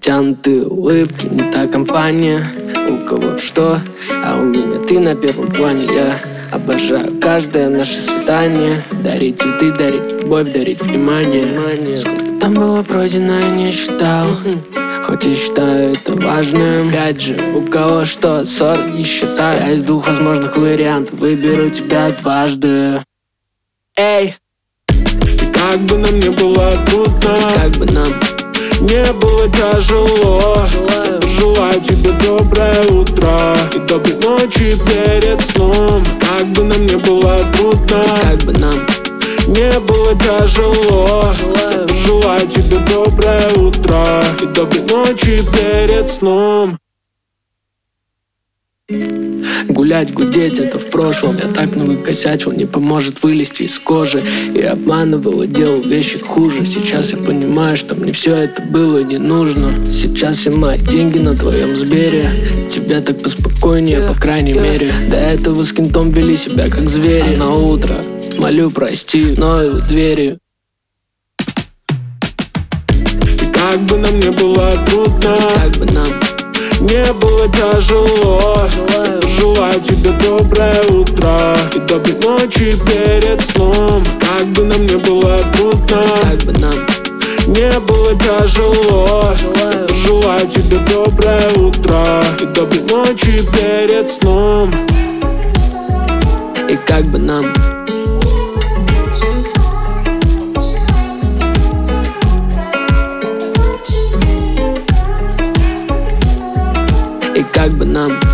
натянутые улыбки, не та компания. У кого что, а у меня ты на первом плане. Я обожаю каждое наше свидание. Дарить цветы, дарить любовь, дарить внимание. Сколько там было пройдено, я не считал, хоть и считаю это важным. Опять же, у кого что, ссор не считаю. Я из двух возможных вариантов выберу тебя дважды. Эй! Как бы нам не было трудно, Как бы нам не было тяжело, желаю тебе доброе утро и доброй ночи перед сном. Как бы нам не было трудно, как бы нам не было тяжело, желаю тебе доброе утро и доброй ночи перед сном. гулять, гудеть, это в прошлом. Я так много косячил, не поможет вылезти из кожи. И обманывал, и делал вещи хуже. Сейчас я понимаю, что мне все это было не нужно. Сейчас все мои деньги на твоем Сбере. Тебя так поспокойнее, по крайней мере. До этого с кентом вели себя как звери. А на утро молю прости, но и у двери. Как бы нам не было трудно, Как бы нам не было тяжело, желаю тебе доброе утро и доброй ночи перед сном. Как бы нам не было трудно, как бы нам не было тяжело, желаю тебе доброе утро и доброй ночи перед сном. и как бы нам и как бы нам